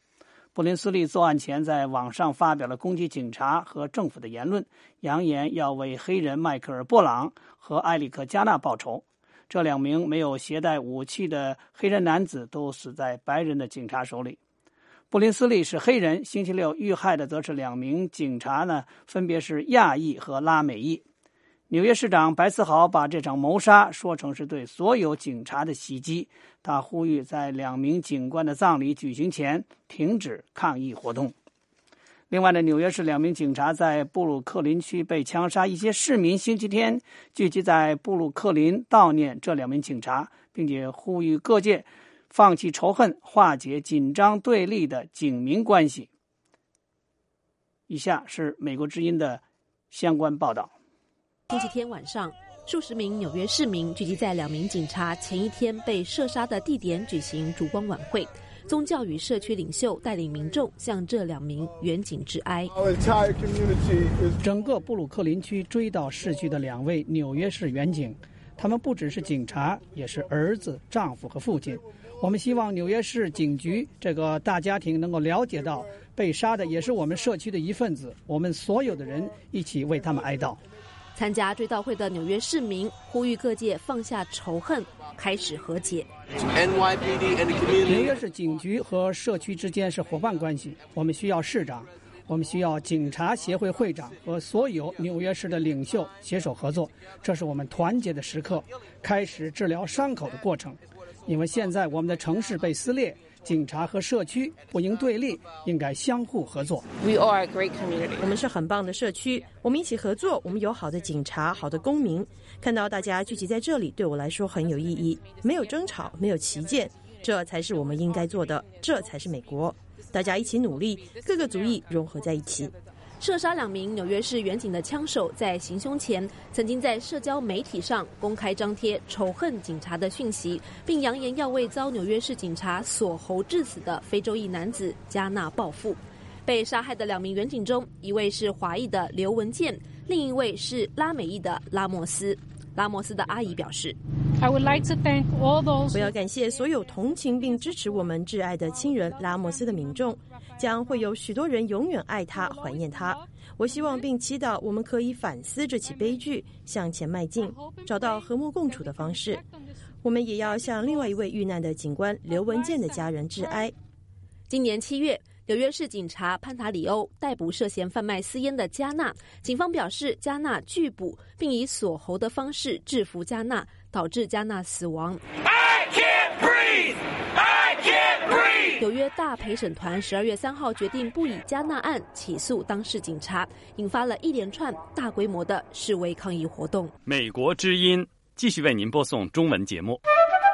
布林斯利作案前在网上发表了攻击警察和政府的言论，扬言要为黑人迈克尔·布朗和埃里克·加纳报仇。这2名没有携带武器的黑人男子都死在白人的警察手里。布林斯利是黑人，星期六遇害的则是2名警察呢，分别是亚裔和拉美裔。纽约市长白思豪把这场谋杀说成是对所有警察的袭击，他呼吁在2名警官的葬礼举行前停止抗议活动。另外呢，纽约市2名警察在布鲁克林区被枪杀，一些市民星期天聚集在布鲁克林悼念这2名警察，并且呼吁各界放弃仇恨，化解紧张对立的警民关系。以下是美国之音的相关报道。 星期天晚上，数十名纽约市民聚集在2名警察前一天被射杀的地点举行烛光晚会。宗教与社区领袖带领民众向这2名远警致哀。 整个布鲁克林区追悼逝去的2位纽约市远警，他们不只是警察，也是儿子、丈夫和父亲。我们希望纽约市警局这个大家庭能够了解到，被杀的也是我们社区的一份子，我们所有的人一起为他们哀悼。 参加追悼会的纽约市民呼吁各界放下仇恨，开始和解。 纽约市警局和社区之间是伙伴关系，我们需要市长，我们需要警察协会会长和所有纽约市的领袖携手合作，这是我们团结的时刻，开始治疗伤口的过程。因为现在我们的城市被撕裂，警察和社区不应对立，应该相互合作。 We are a great community. 我们是很棒的社区，我们一起合作，我们有好的警察，好的公民。看到大家聚集在这里，对我来说很有意义。没有争吵，没有歧见，这才是我们应该做的，这才是美国。大家一起努力，各个族裔融合在一起。 射杀2名纽约市远警的枪手在行凶前曾经在社交媒体上公开张贴仇恨警察的讯息，并扬言要为遭纽约市警察锁喉致死的非洲裔男子加纳报复。被杀害的2名远警中，一位是华裔的刘文健，另一位是拉美裔的拉莫斯。拉莫斯的阿姨表示， 我要感谢所有同情并支持我们挚爱的亲人拉莫斯的民众，将会有许多人永远爱他、怀念他。我希望并祈祷我们可以反思这起悲剧，向前迈进，找到和睦共处的方式。我们也要向另外一位遇难的警官刘文健的家人致哀。 今年7月，纽约市警察潘塔里欧逮捕涉嫌贩卖私烟的加纳，警方表示加纳拒捕，并以锁喉的方式制服加纳，导致加纳死亡。 I can't breathe! I can't breathe! 纽约大陪审团12月3号决定不以加纳案起诉当事警察，引发了一连串大规模的示威抗议活动。 美国之音继续为您播送中文节目。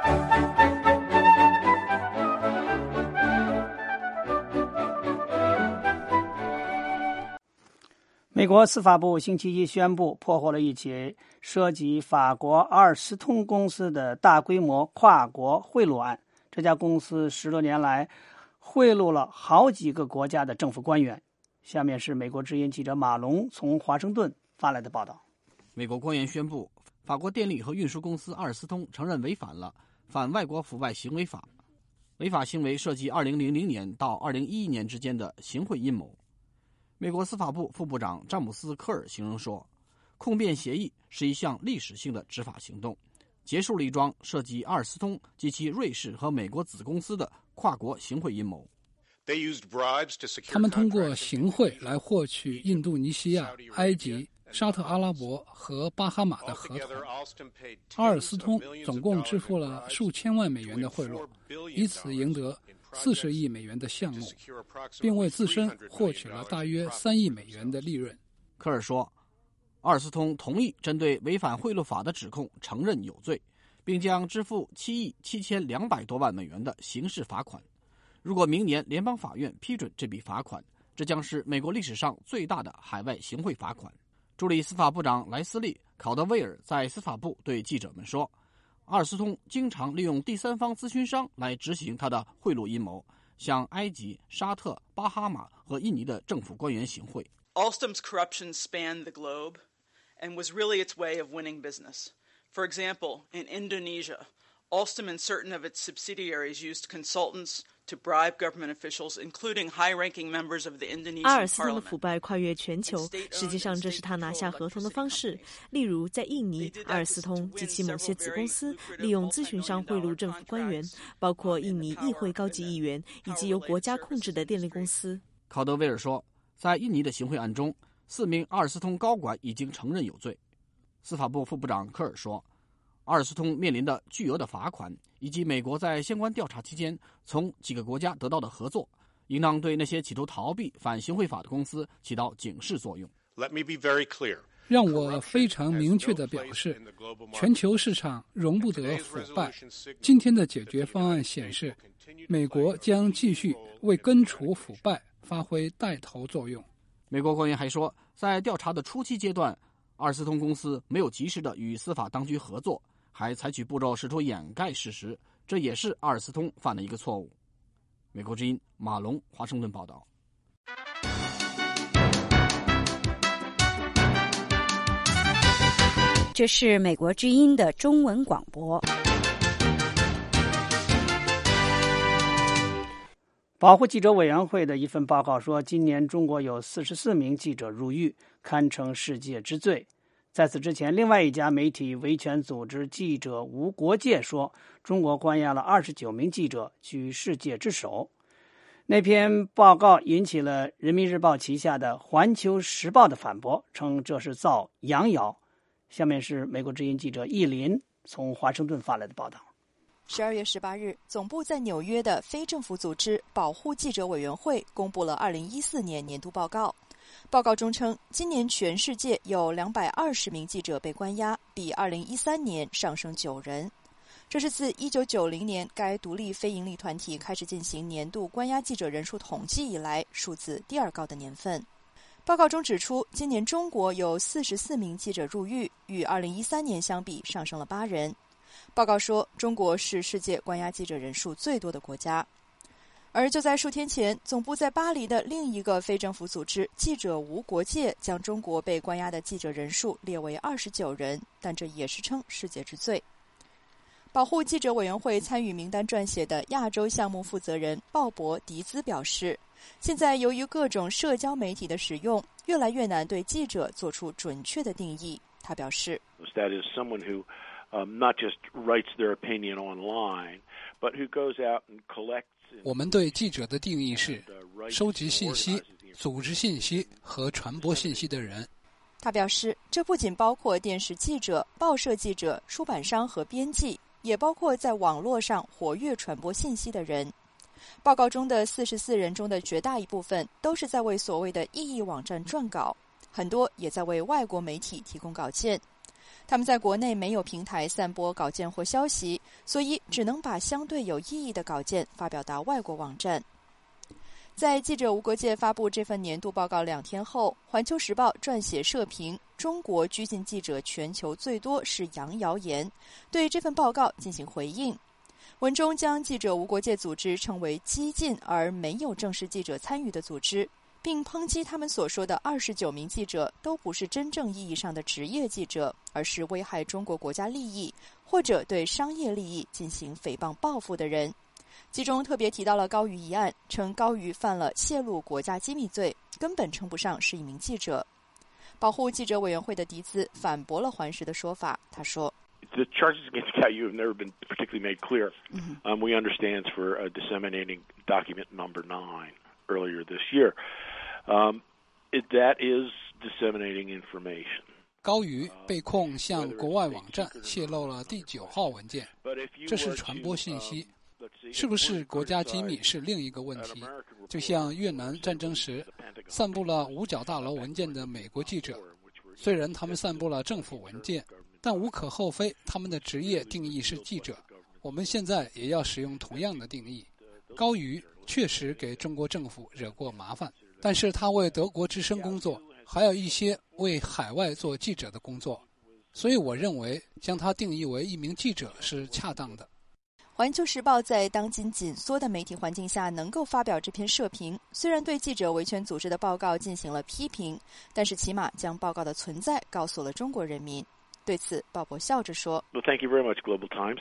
美国司法部星期一宣布破获了一起涉及法国阿尔斯通公司的大规模跨国贿赂案。这家公司10多年来贿赂了好几个国家的政府官员。下面是美国之音记者马龙从华盛顿发来的报道。 美国官员宣布，法国电力和运输公司阿尔斯通承认违反了反外国腐败行为法。违法行为涉及2000年到2011年之间的行贿阴谋。美国司法部副部长詹姆斯·科尔形容说，控辩协议是一项历史性的执法行动，结束了一桩涉及阿尔斯通及其瑞士和美国子公司的跨国行贿阴谋。 他们通过行贿来获取印度尼西亚、埃及、沙特阿拉伯和巴哈马的合同。阿尔斯通总共支付了数千万美元的贿赂，以此赢得40亿美元的项目，并为自身获取了大约3亿美元的利润。 科尔说，阿尔斯通同意针对违反贿赂法的指控承认有罪，并将支付7亿7200多万美元的刑事罚款。如果明年联邦法院批准这笔罚款，这将是美国历史上最大的海外行贿罚款。助理司法部长莱斯利·考德威尔在司法部对记者们说，阿尔斯通经常利用第三方咨询商来执行他的贿赂阴谋，向埃及、沙特、巴哈马和印尼的政府官员行贿。 Alstom's corruption spanned the globe and was really its way of winning business. For example, in Indonesia, Alstom and certain of its subsidiaries used consultants 阿尔斯通的腐败跨越全球，实际上这是他拿下合同的方式。例如，在印尼，阿尔斯通及其某些子公司利用咨询商贿赂政府官员，包括印尼议会高级议员以及由国家控制的电力公司。 考德威尔说，在印尼的行贿案中，4名阿尔斯通高管已经承认有罪。司法部副部长科尔说，阿尔斯通面临的巨额的罚款，以及美国在相关调查期间从几个国家得到的合作，应当对那些企图逃避反行贿法的公司起到警示作用。 Let me be very clear. 让我非常明确地表示，全球市场容不得腐败。今天的解决方案显示，美国将继续为根除腐败发挥带头作用。 美国官员还说，在调查的初期阶段，阿尔斯通公司没有及时的与司法当局合作，还采取步骤试图掩盖事实，这也是阿尔斯通犯的一个错误。美国之音马龙华盛顿报道。 这是美国之音的中文广播。 保护记者委员会的一份报告说，今年中国有44名记者入狱，堪称世界之最。在此之前，另外一家媒体维权组织记者无国界说，中国关押了29名记者，居世界之首。那篇报告引起了人民日报旗下的环球时报的反驳，称这是造谣谣。下面是美国之音记者易林从华盛顿发来的报道。 12月18日，总部在纽约的非政府组织保护记者委员会公布了2014年年度报告。报告中称，今年全世界有220名记者被关押，比2013年上升9人。这是自1990年该独立非营利团体开始进行年度关押记者人数统计以来数字第2高的年份。报告中指出，今年中国有44名记者入狱，与2013年相比上升了8人。报告说，中国是世界关押记者人数最多的国家。而就在数天前，总部在巴黎的另一个非政府组织记者无国界将中国被关押的记者人数列为29人，但这也是称世界之最。保护记者委员会参与名单撰写的亚洲项目负责人鲍勃·迪兹表示，现在由于各种社交媒体的使用，越来越难对记者做出准确的定义。他表示 That is someone who not just writes their opinion online, but who goes out and collects. 我们对记者的定义是收集信息、组织信息和传播信息的人。 他表示，这不仅包括电视记者、报社记者、出版商和编辑，也包括在网络上活跃传播信息的人。报告中的44人中的绝大一部分都是在为所谓的异议网站撰稿，很多也在为外国媒体提供稿件。他们在国内没有平台散播稿件或消息，所以只能把相对有意义的稿件发表到外国网站。在记者无国界发布这份年度报告2天后，环球时报撰写社评，中国拘禁记者全球最多是扬谣言，对这份报告进行回应。文中将记者无国界组织称为激进而没有正式记者参与的组织，并抨击他们所说的29名记者都不是真正意义上的职业记者，而是危害中国国家利益或者对商业利益进行诽谤报复的人。其中特别提到了高瑜一案，称高瑜犯了泄露国家机密罪，根本称不上是一名记者。保护记者委员会的迪兹反驳了环时的说法，他说 The charges against Caillou have never been particularly made clear. We understand for disseminating document number 9 earlier this year. That is disseminating information. 高瑜被控向国外网站泄露了第9号文件，这是传播信息。是不是国家机密是另一个问题。就像越南战争时散布了五角大楼文件的美国记者，虽然他们散布了政府文件，但无可厚非他们的职业定义是记者。我们现在也要使用同样的定义。高瑜确实给中国政府惹过麻烦，但是他为德国之声工作，还有一些为海外做记者的工作，所以我认为将他定义为一名记者是恰当的。 环球时报在当今紧缩的媒体环境下能够发表这篇社评，虽然对记者维权组织的报告进行了批评，但是起码将报告的存在告诉了中国人民。 对此，鲍勃笑着说 Well, thank you very much, Global Times.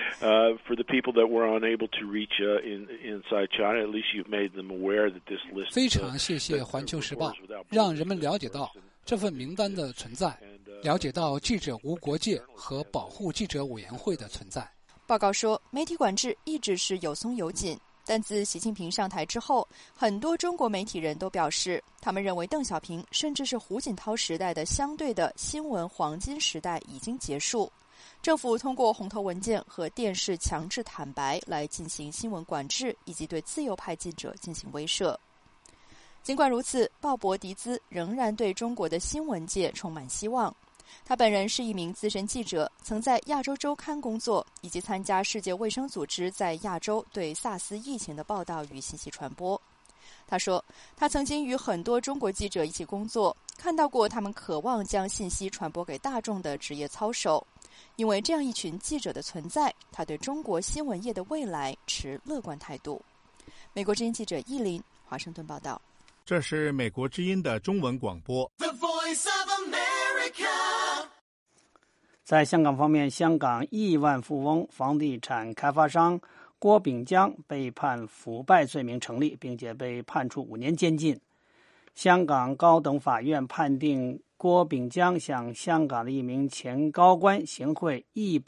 For the people that were unable to reach inside China, at least you've made them aware that this list. 非常谢谢环球时报，让人们了解到这份名单的存在，了解到记者无国界和保护记者委员会的存在。 报告说，媒体管制一直是有松有紧，但自习近平上台之后，很多中国媒体人都表示，他们认为邓小平甚至是胡锦涛时代的相对的新闻黄金时代已经结束。政府通过红头文件和电视强制坦白来进行新闻管制，以及对自由派记者进行威慑。尽管如此，鲍勃迪兹仍然对中国的新闻界充满希望。他本人是一名资深记者，曾在亚洲周刊工作，以及参加世界卫生组织在亚洲对萨斯疫情的报道与信息传播。他说，他曾经与很多中国记者一起工作，看到过他们渴望将信息传播给大众的职业操守。因为这样一群记者的存在，他对中国新闻业的未来持乐观态度。美国之音记者伊林，华盛顿报道。 这是美国之音的中文广播。The Voice of America。 在香港方面，香港亿万富翁、房地产开发商郭炳江被判腐败罪名成立，并且被判处5年监禁。香港高等法院判定郭炳江向香港的一名前高官行贿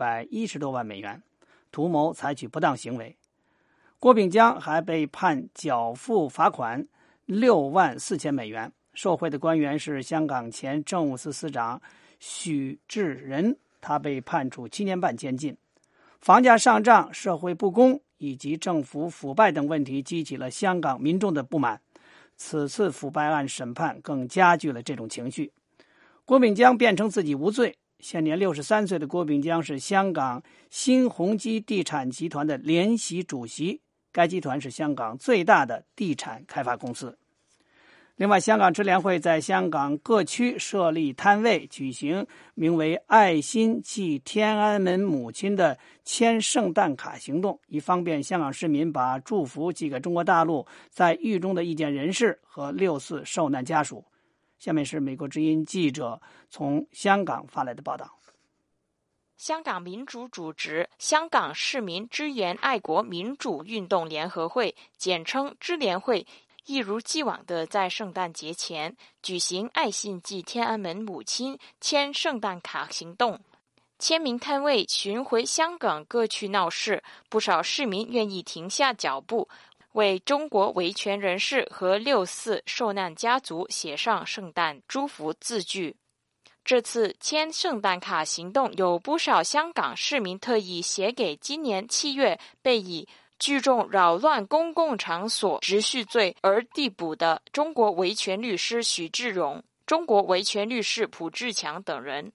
110多万美元，图谋采取不当行为。郭炳江还被判缴付罚款6万4千美元。受贿的官员是香港前政务司司长许志仁，他被判处7年半监禁。房价上涨、社会不公以及政府腐败等问题激起了香港民众的不满。此次腐败案审判更加剧了这种情绪。郭炳江辩称自己无罪。现年63岁的郭炳江是香港新鸿基地产集团的联席主席，该集团是香港最大的地产开发公司。另外，香港支联会在香港各区设立摊位，举行名为爱心祭天安门母亲的签圣诞卡行动，以方便香港市民把祝福寄给中国大陆在狱中的意见人士和6·4受难家属。下面是美国之音记者从香港发来的报道。 香港民主组织香港市民支援爱国民主运动联合会，简称支联会，一如既往地在圣诞节前举行爱心祭天安门母亲签圣诞卡行动。签名摊位巡回香港各区闹市，不少市民愿意停下脚步，为中国维权人士和6·4受难家族写上圣诞祝福字句。这次签圣诞卡行动有不少香港市民特意写给今年7月被以聚众扰乱公共场所秩序罪而逮捕的中国维权律师许志荣、中国维权律师蒲志强等人。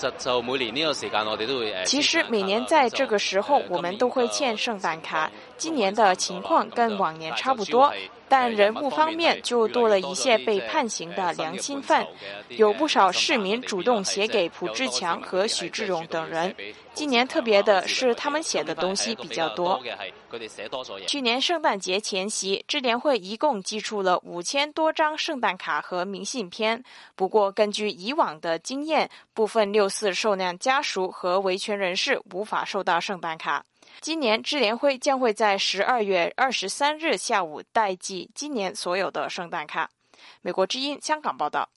其实每年在这个时候我们都会签圣诞卡，今年的情况跟往年差不多，但人物方面就多了一些被判刑的良心犯，有不少市民主动写给蒲志强和许志荣等人。今年特别的是他们写的东西比较多。去年圣诞节前夕，支联会一共寄出了5000多张圣诞卡和明信片，不过根据以往的经验，部分6·4受难家属和维权人士无法收到圣诞卡。今年支联会将会在12月23日下午代寄今年所有的圣诞卡。美国之音香港报道。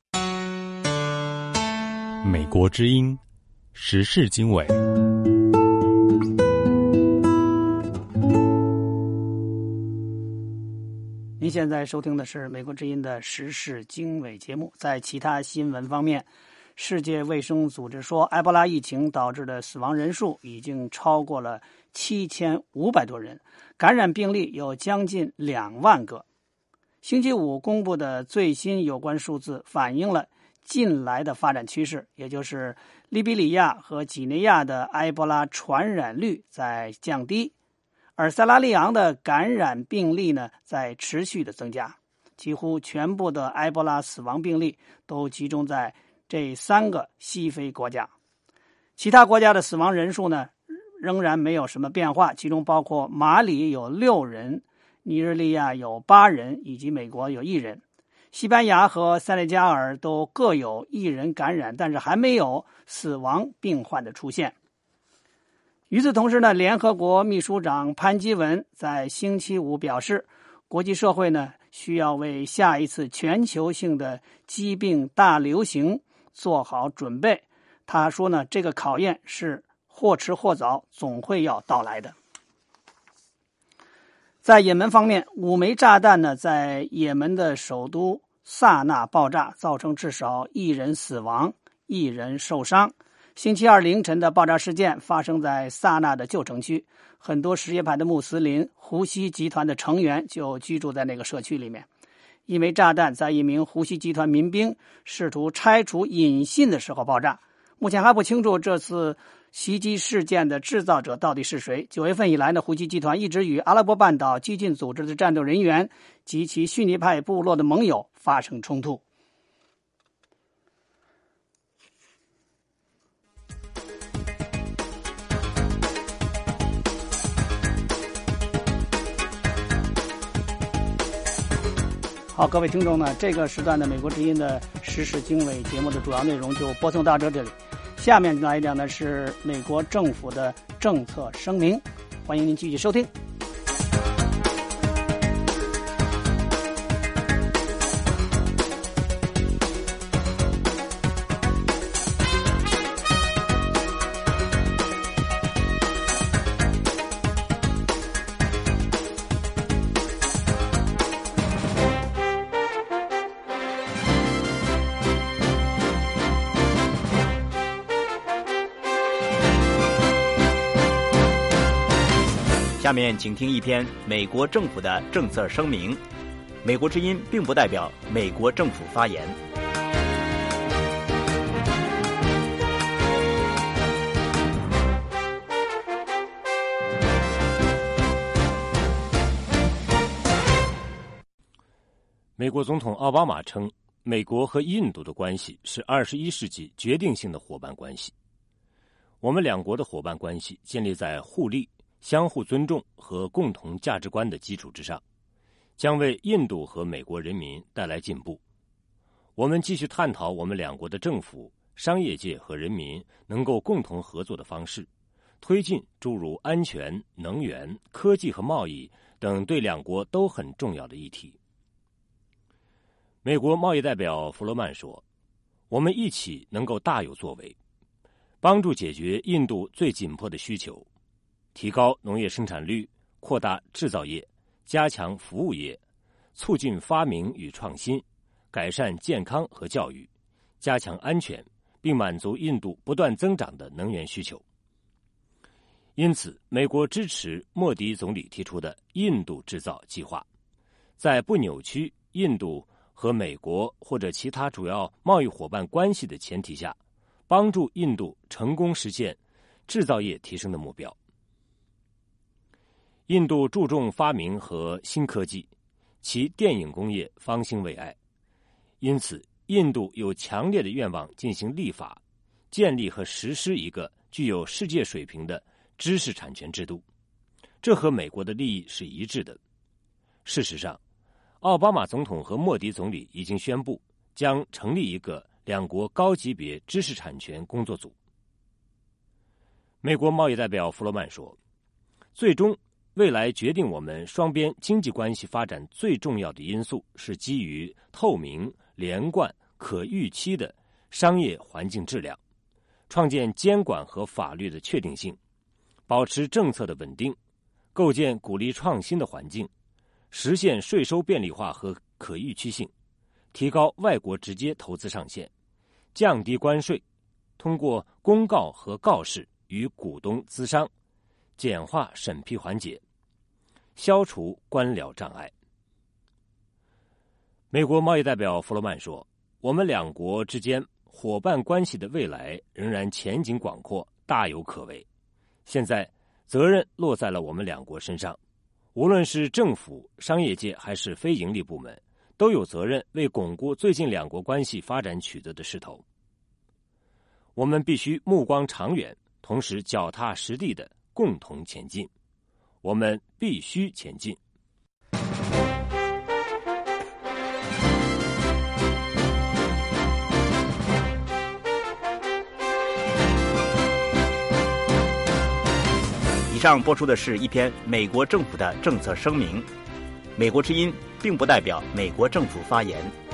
美国之音时事经纬。 您现在收听的是美国之音的时事经纬节目。在其他新闻方面，世界卫生组织说，埃博拉疫情导致的死亡人数已经超过了7500多人，感染病例有将近2万个。星期五公布的最新有关数字反映了近来的发展趋势，也就是利比里亚和几内亚的埃博拉传染率在降低，而塞拉利昂的感染病例呢在持续的增加。几乎全部的埃博拉死亡病例都集中在这3个西非国家。其他国家的死亡人数呢仍然没有什么变化，其中包括马里有6人，尼日利亚有8人，以及美国有1人。 西班牙和塞内加尔都各有1人感染，但是还没有死亡病患的出现。与此同时呢，联合国秘书长潘基文在星期五表示，国际社会呢需要为下一次全球性的疾病大流行做好准备。他说呢，这个考验是或迟或早总会要到来的。在也门方面，5枚炸弹呢在也门的首都萨那爆炸，造成至少1人死亡，1人受伤。星期二凌晨的爆炸事件发生在萨那的旧城区，很多什叶派的穆斯林胡西集团的成员就居住在那个社区里面。1枚炸弹在一名胡西集团民兵试图拆除引信的时候爆炸。目前还不清楚这次袭击事件的制造者到底是谁。9月份以来呢，胡西集团一直与阿拉伯半岛激进组织的战斗人员及其逊尼派部落的盟友发生冲突。好，各位听众呢，这个时段的美国之音的时事经纬节目的主要内容就播送到这里。下面来讲的是美国政府的政策声明，欢迎您继续收听。 下面请听一篇美国政府的政策声明。美国之音并不代表美国政府发言。 美国总统奥巴马称，美国和印度的关系是21世纪决定性的伙伴关系。我们两国的伙伴关系建立在互利、相互尊重和共同价值观的基础之上，将为印度和美国人民带来进步。我们继续探讨我们两国的政府、商业界和人民能够共同合作的方式，推进诸如安全、能源、科技和贸易等对两国都很重要的议题。美国贸易代表弗罗曼说，我们一起能够大有作为，帮助解决印度最紧迫的需求，提高农业生产率，扩大制造业，加强服务业，促进发明与创新，改善健康和教育，加强安全，并满足印度不断增长的能源需求。因此，美国支持莫迪总理提出的印度制造计划，在不扭曲印度和美国或者其他主要贸易伙伴关系的前提下，帮助印度成功实现制造业提升的目标。印度注重发明和新科技，其电影工业方兴未艾，因此印度有强烈的愿望进行立法，建立和实施一个具有世界水平的知识产权制度，这和美国的利益是一致的。事实上，奥巴马总统和莫迪总理已经宣布将成立一个两国高级别知识产权工作组。美国贸易代表弗罗曼说，最终未来决定我们双边经济关系发展最重要的因素是基于透明、连贯、可预期的商业环境质量，创建监管和法律的确定性，保持政策的稳定，构建鼓励创新的环境，实现税收便利化和可预期性，提高外国直接投资上限，降低关税，通过公告和告示与股东咨商，简化审批环节，消除官僚障碍。美国贸易代表弗罗曼说，我们两国之间伙伴关系的未来仍然前景广阔，大有可为。现在责任落在了我们两国身上，无论是政府、商业界还是非营利部门，都有责任为巩固最近两国关系发展取得的势头。我们必须目光长远，同时脚踏实地的共同前进。我们必须前进。 上播出的是一篇美国政府的政策声明。美国之音并不代表美国政府发言。